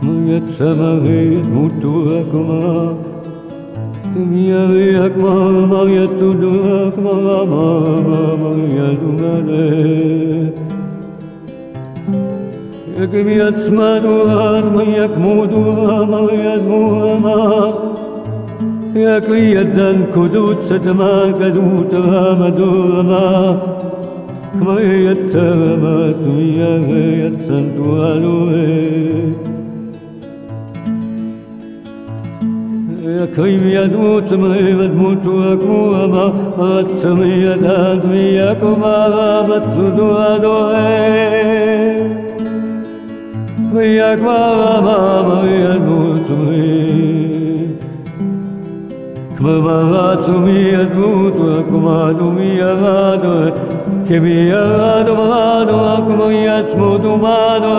Mayat samari mutu akma Temiari akma Mayat tudu akma Mayat umale Yakmiyat smaduhan Mayak muduha Mayat muhama Yakriyat dan kudut Satama kadutha madurama Kmayat tarama Tumiyarayat santualuhe Yakriyat mutamayat mutu akmuama Atsamiyat admiyakuma Matsudu adohe Kmayakma Mayat mutamay Kmaratumi admutu akmadumi arado Kemi arado marado akmayat mudumado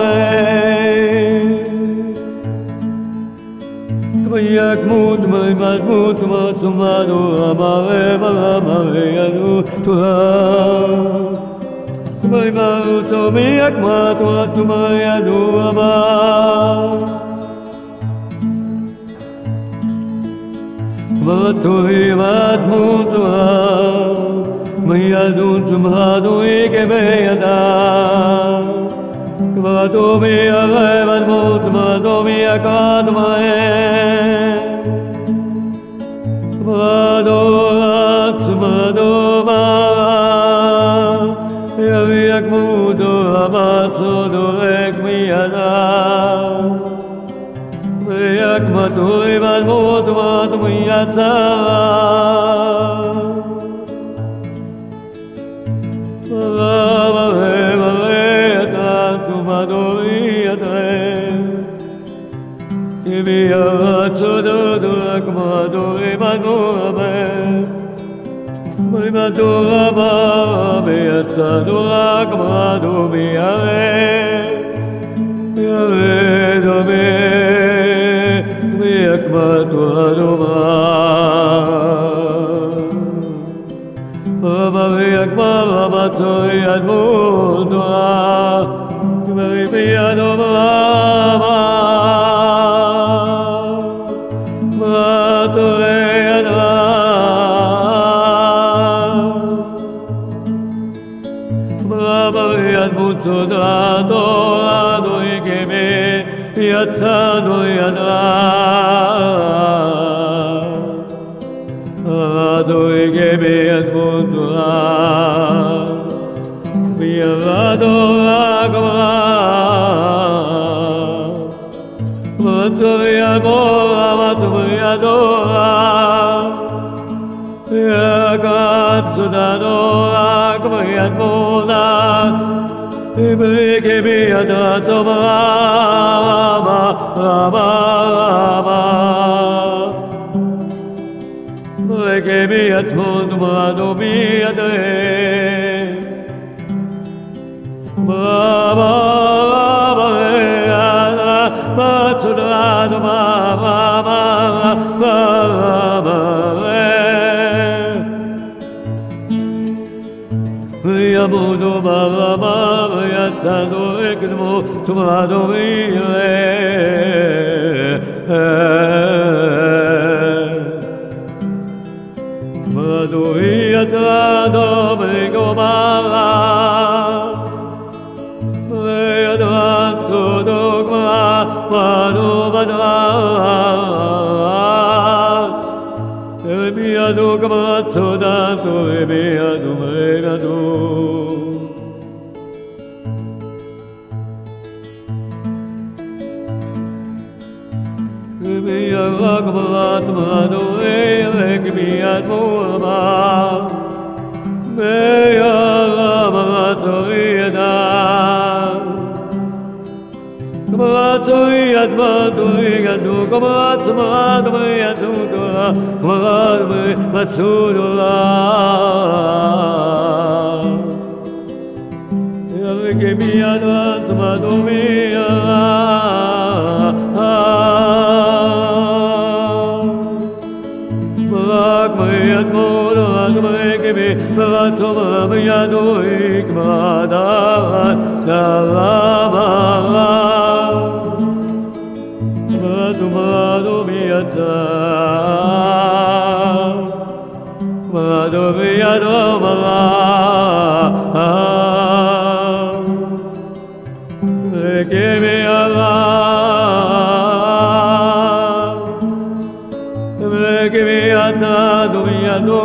Kmayak mudumay madmutu matumado Amare maramare adu tuha Kmay marutumi akmatu atumay adu amar Vaturi vatmutua Mayadun tumhadu ikebeyada Vatumi arevat mutmadumi akadmae Vadorat madoma Yaviak mudu amatsudu ekmiyada Yak maturi malmut matmiyata Mare mare tantu maduriyate Kibiyat sududu akmaduri madurame Madurama biyatadu akmadumiyare Yare dobe Yakmatu aduma Amari yakmar amatoi admudua Kimari biyaduma Matoi adma Amari admutu dado ado ikeme Yatsanu yadra Adu igebe admutua Biyavado agma Matuviyamora matuviyadora Yagatsudadora agmayadmona Ibigebe adatoma Rama Regebe atmudumado biyade Rama Matudado Rama Yamudu Rama Yatadu Ekdmo Tumado Biyade Madhuriyatado Megomara Veyadantu Dogma Madhuvadra Ebiyadugma Tudantu Ebiyadum Regadu Ebiyagmat Madhuve Ekbiyat Murma Meyagamaturiyada Kamaturiyat Madhuriyadu Kamaturiyadu Kamaturiyadu Matsudura Ekbiyat Madhuriyada Mayat mola agmekebe Varatoma mayadu ikmada Dalama Madhumiyata Madhumiyadoma Give me a love Give me a tadu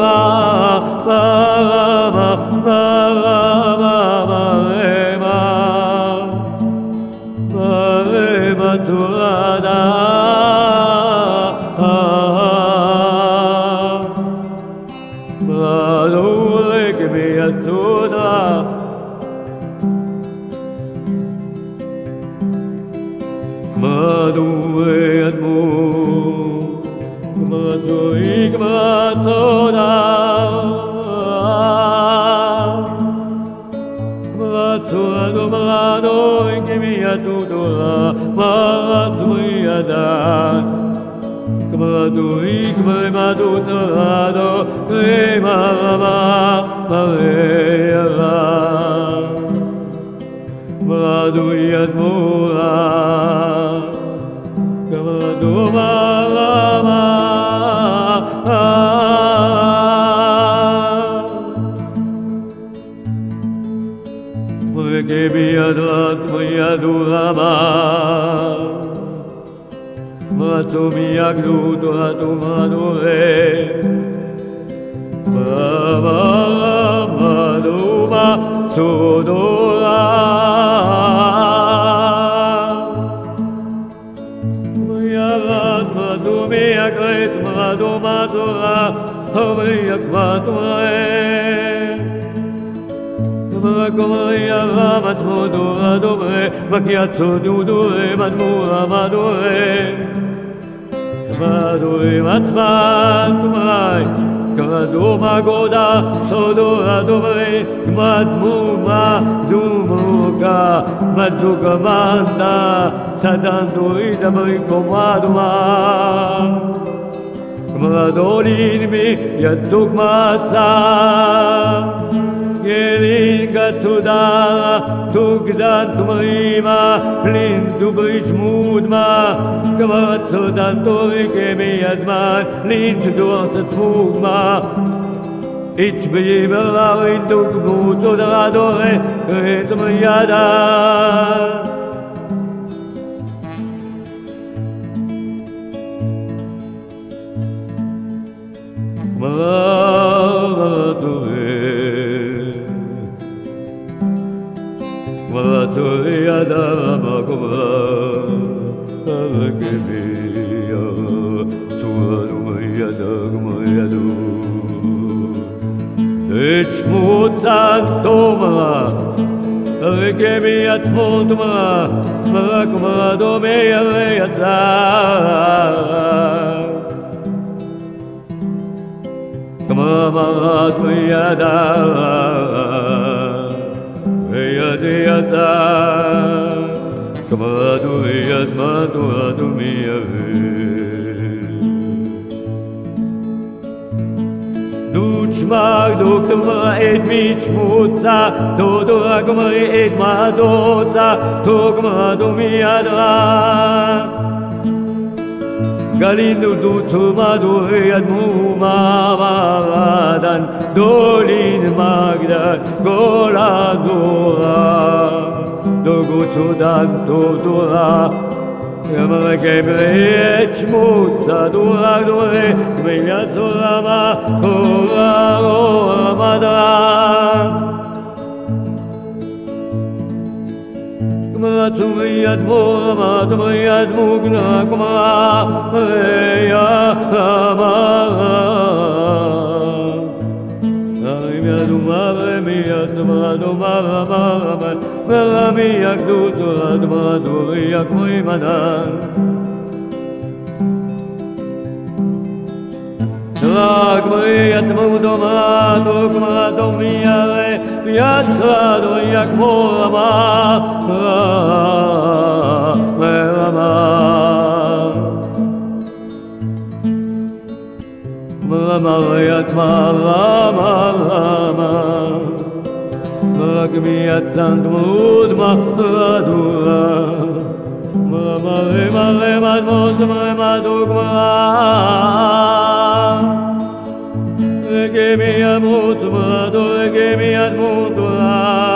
Ich bin in du Gebot oder adore, red mir ja da. Madore ya da magoma, agemiya, tuaru ya da du. Echmutan toma, regemi atmodma, magmado meya yata. Kamamat meyada, meyadiyata, kamadu yatmatu adumiyavi. Mag du kma et mich mutza, do agma et madoza, togma do miadra. Galindu du tumadu yadmu mamadan, dolin magda goladura, dogutudan dodura. Yamma gebreich mutta duradore gmiyaturama ora mada gmatumiyat moramadumiyat mugna gma ya ma Magmiat Sandmud Mahradura Mare mare mamos mare madugma Rege mi amut mado rege mi amudura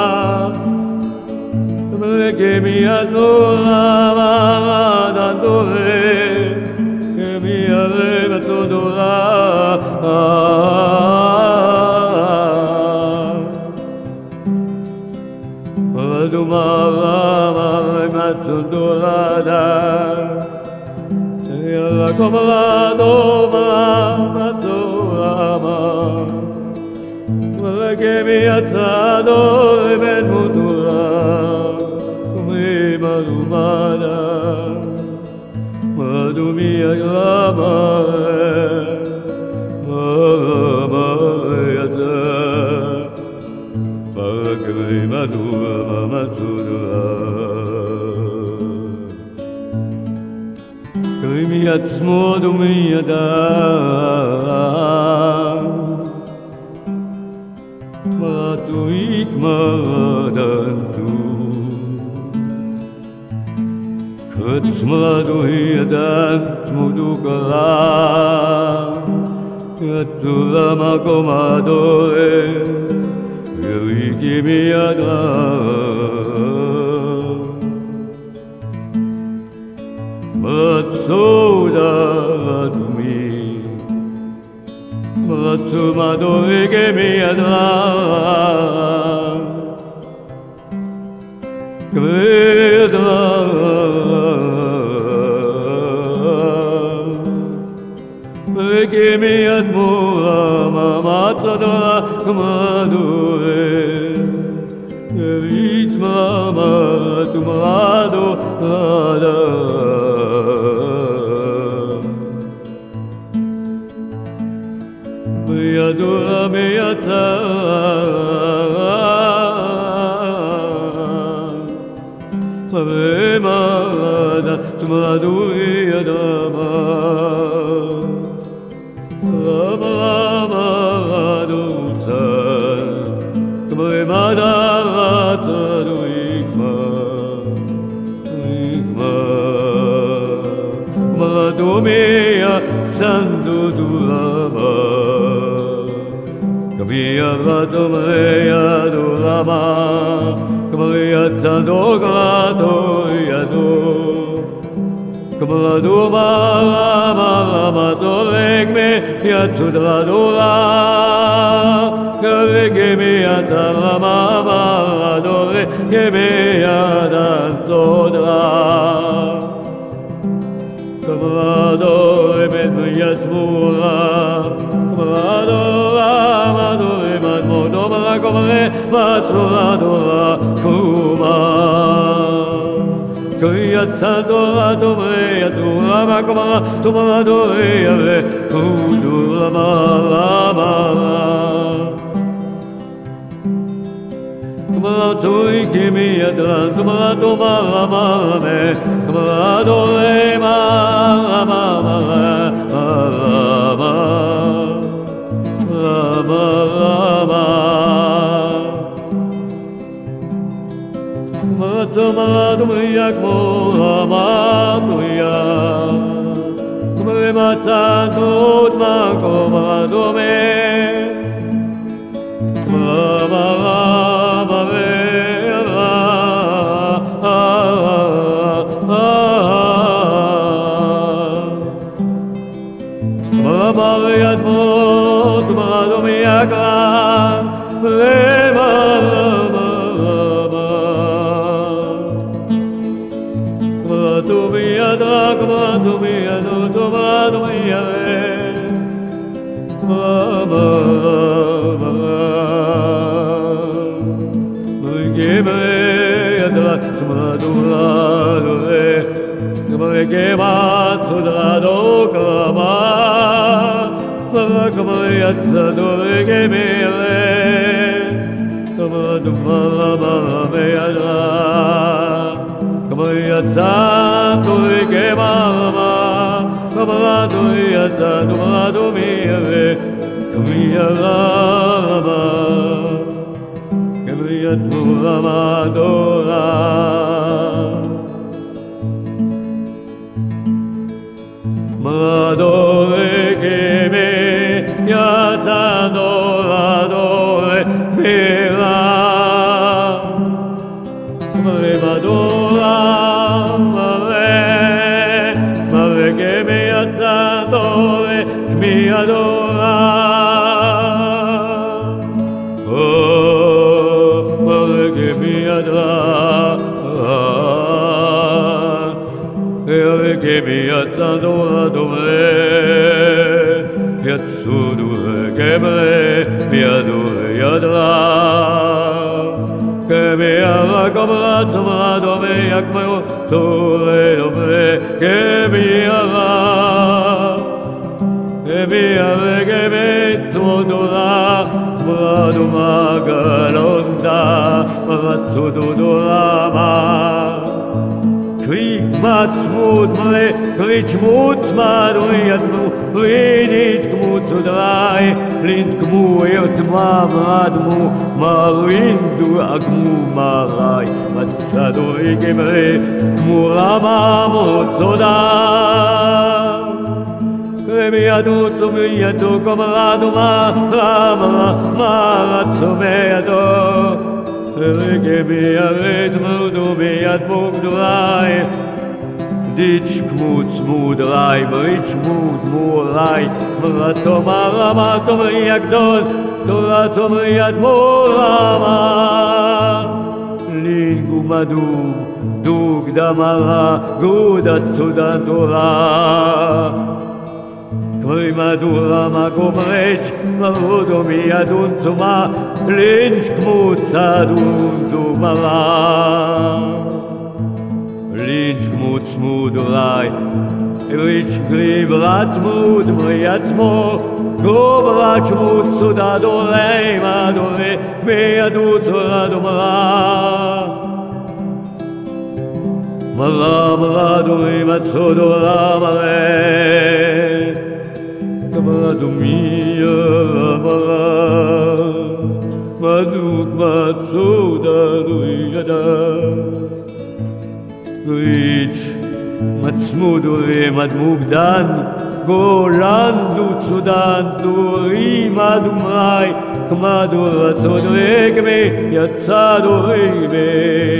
Rege mi adura madadore Rege mi ave matudura Madumara matudurada Yalla komado maturama Rege atado ben mutura Madumada Madumi agrama Mamayata Bagri madura matura Krimi atzmo dumi adam Matuik maradantu Katzmadu yadan tmudukara Katura makomadore Rigi mi adam Matsuda adumi Matsumado rigi mi adam Kreda Rigi mi admura Matsada Madure Ritma Matumado Rada Yadura Meyata Remada Tumaduri Adama Ramaduta Remada Taduikma Madumia Sandu Durama Kamiya Radomreya Durama Kamiya Tandogato Yadu Kamaduma Rama Doregme Yatudradura Gemi Atarama Dore Gemi Adantodra Kamado Emet Yatmura Kamadora Madore Madmodoma Komare Matsuradora Kuma Kuyatadora Dore Yadura Makomara Tumara Dore Yave Kudura Mara Kamatui kimi yadran, kamato marame, kamato rema rama Kamato marado miyak mo ramato ya, kumare matandot makomado me, Mariat mot madomiaga rema madomiada madomiado madomia Gebe adra madura Geba tudrado kama Kamayatna dorege mere Kamadumara meyadra Kamayatna dorege mama Kamaduyatna dumadu mere Kamiyarama Kamiyatmura madora Madura, mare che mi adore, mi adora. Oh, mare che mi adora, che mi adora dove, piazzudure che mi adora adra. Che mi ha comprato ma dove jak moją tole dobre che mi ha che mi dora brado magalonda razzo dora ma Krieg matsmut mre krieg mut madoyat nu linich kmut zu drei lind kmu ert mamradmu marindu agmu marai matsadoi gemre murama motsoda mi adotto mi adotto comrado ma razzo me adotto che mi arretmo dove ad mugdrai dich kmut smudrai mich mud murai mrato marama to mi agdol to rato mi ad morama lingu madu dug damara gudat sudantura Koi madura ma gomrech marodo mi adunto ma linch kmut adunto mala linch kmut smudurai rich gribrat mud mriatmo gobrat mud sudadore madore me adunto radomara maradore matsodora mare Madu mia amara, maduk matsuda duiyada. Rich matsmudure madmugdan, golandu tsudan duri madumrai, kmadura tsodregme yatsadurime.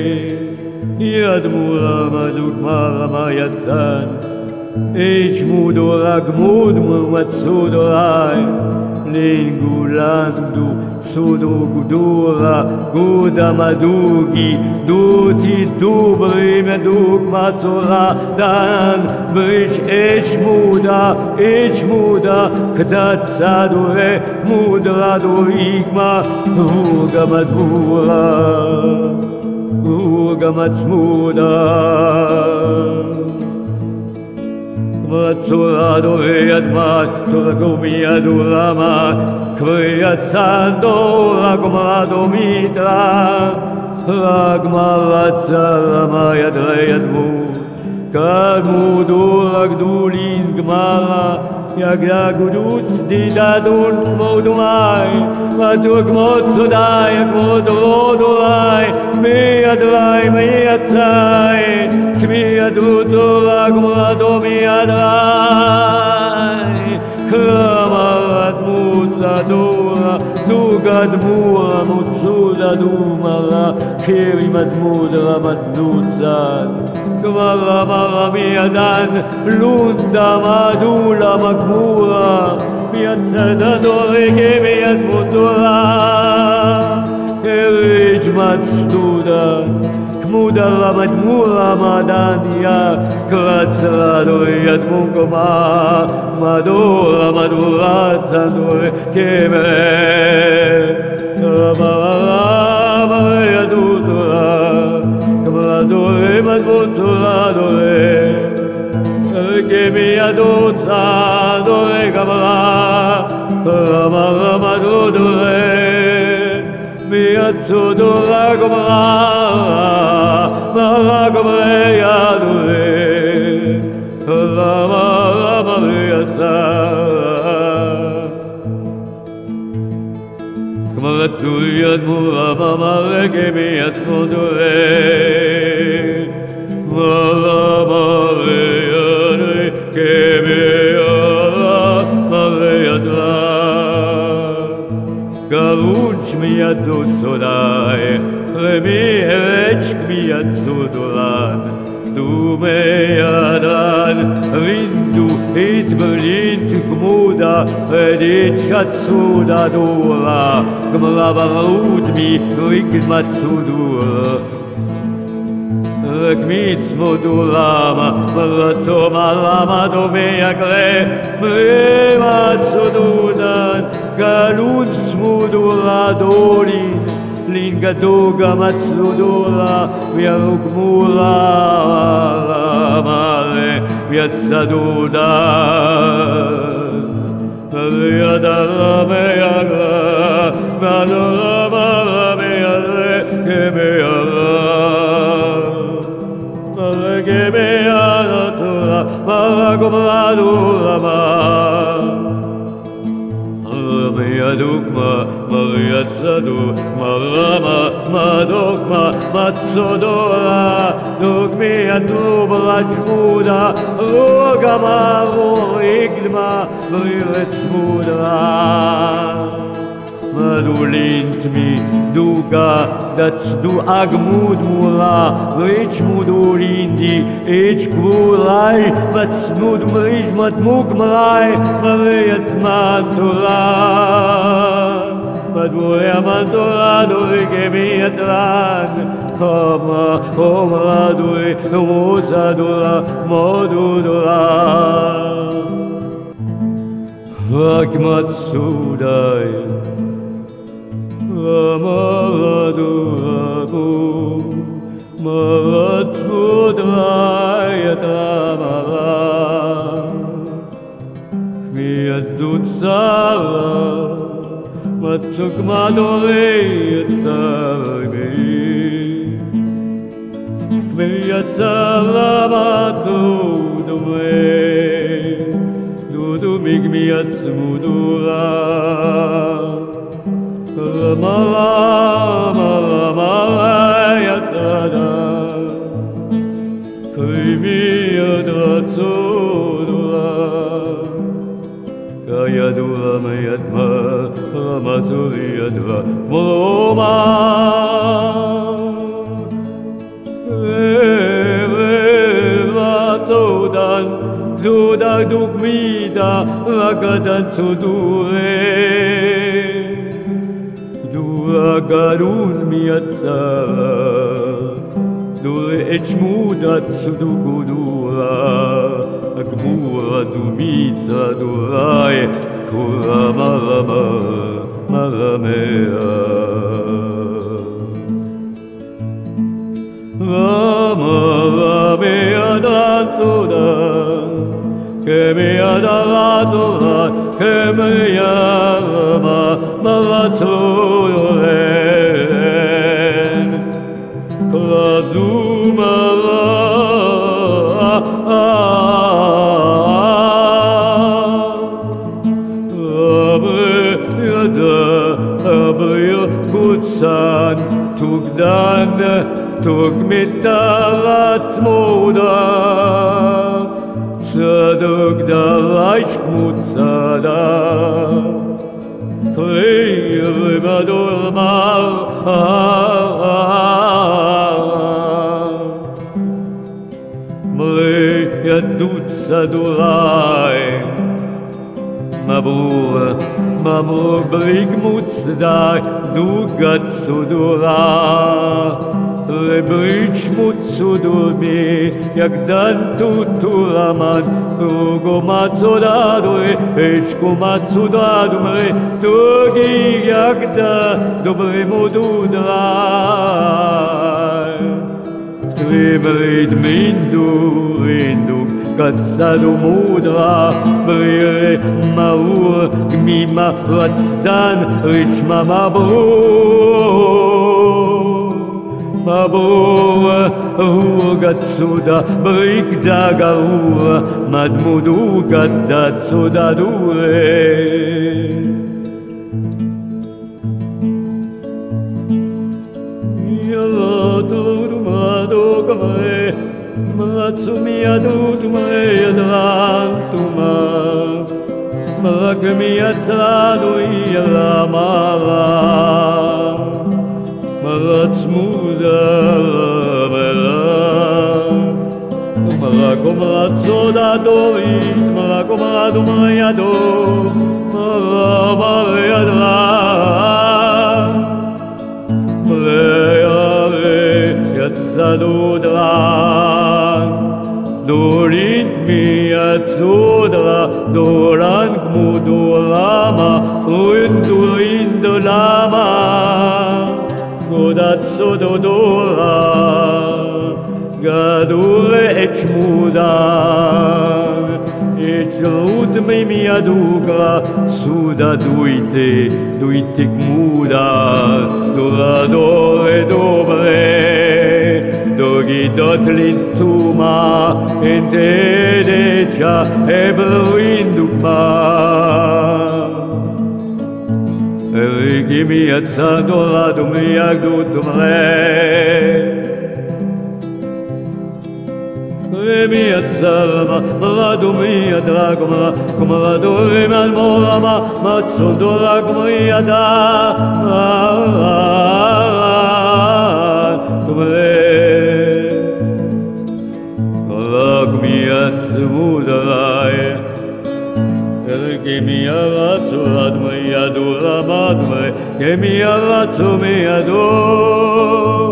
Yadmura maduk marama yatsan. Ich mudora gmud matsudorai lingulandu sudugudura guda madugi duti dubri meduk matura dan brish ich muda ktat sadure mudra durigma ruga matsmuda Mazzurado e admat, torgomi adurama, creazzando ragmado mitra, ragmalazzarama yadreadmu, kadmudur agdulin gmara, yagagudut didadun modumai, matugmot sodai, agmodrodolai, mi atzai, Kmi adruto ragmado mi adrai Kramarat mutladura Dugad mura mutsuda dumara Kiri madmudra madnutzad Kmara mara mi adan Lunda madula magmura Mi atzada dorege mi admutura Erij matstuda Mudara madmura madania Kratzrado yatmukoma Madura maduratsadore Kemere Ramarama yadutura Kamradore madmuturadore Kemi yadutsadore kamara Ramarama madudore Miazzodora gomara Maragomre yadure Rama Mariazza Kamaratu yadmura Mama Gemi yadmudure Mama Mariadre Gemi yadmudure Garuch mi adusodai Remi Echkmiat Sudolan, du meadran, rindu it berlint gmuda, edit chatsuda dura, gmravarud mi rigmat sudura. Gmitz modulama, ratoma lama domea gre, bremat sududan, galun smudula doli, lingadoga matsudula, viarugmula mare, viazzaduda. Riadara meagra, manora meagre, che meagra. Che meagra, maragomradura ma. Dogma, Maria Zadu, Marama, Madogma, Matsodora, Dogmia Dubra Jmuda, Rogama, Rigma, Riretsmuda. Madulint mi, Duga, that's du Agmud Mura, Rich Mudulindi, H. Gulai, Matsmud Mrij Matmugmrai, Mariat Mantura. Maduria Mantura, Dorigemiatran, Kama, Omraduri, Musadura, Modudura. Vakmatsudai. Maraduragu, Maratsmudrayatamara, Kmiyadutsara, Matsukmadoreyatami, Kmiyatsara matudume, Dudumigmiyatsmudura. Mara Krimiya Dratsodura Kayadura Mayatma Ramaturiadva Moma Ratodan Duda Dugmida Ragadan Sudure Garun miatzara, dure echmudat sudugudura, agmura dumitza durai, kura marama, maramea. Rama ramea dantudan, que me adaratura, que me llama Maratoren, Kladumara, Abre Kutsan, Tugdan, Tugmitarat Moda. Tzadok daraich kmutzada, Kreir vador mar, Mre yadut sadurai, Mabur, Mamur brig mutzda, Dugat sudura, Rebrich mutzudurmi, jak dan tuturaman, Rugo matzodadure, Echko matzodadumre, Tugi jak da, dobre modudrai. Tribrid mindu, rinduk, katsadu mudra, Brire maur, gmima ratzdan, Richma mabur. Mabur, Rugatsuda, Brigda Gaura, Madmudu Gadatsuda Dure. Yaladurmadogame, Matsumiadutme Yadrantuma, Magmiatradu Yalamara. Maratsmuda Gomra tzoda dorit, mara gomra dumra yado, mara yadra. Preyaret yatzadodran, dolin mi yatzodra, dolan gmudorama, ruin de lama, godat sododora. Gadure et shmudar, et shmud me miadugra, suda duite gmudar, duradore dobre, dogidot lintuma, entedecha ebruinduma. Erigimi atzadora dumiagdut dumre, mi atzarama, radu mi adragoma, kumradore malmorama, matzodora gumriada, tumre, ragmi atzmudarai, ergimi aratzu admri adura madmre, gemi aratzu mi ador.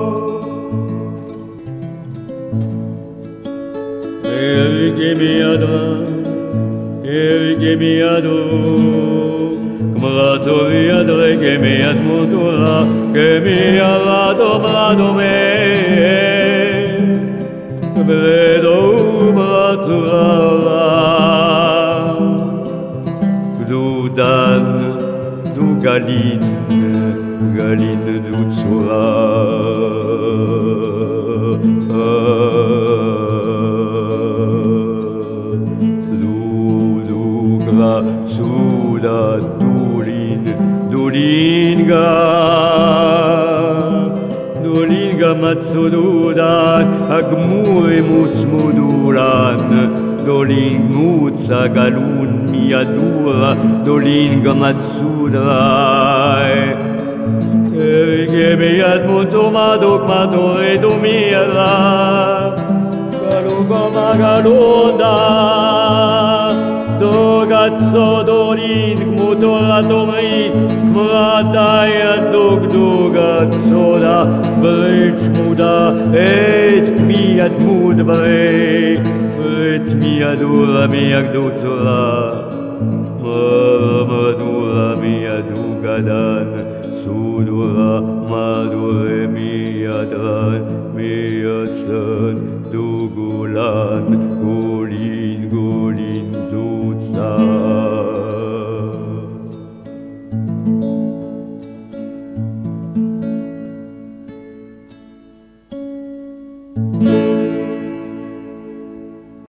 Ergemi ado, kumratori adre gemi admudura, gemi arado mradome, bredo bratura, gdudan, du galin du tsura. Suda Dulinga matsududan, agmure mutsmudulan, Doling mutsa galun miadura, Dolinga matsudai. Ergemi admutumadok madore dumira, Galugoma galunda, Dogazzo dolin gmutora domri, Gmradaya dogazzoda, Brechmuda, et miadmud brech, et miadura miagdotora, Madura miadugadan, Sudura madure miadran, Miatsan dugulan,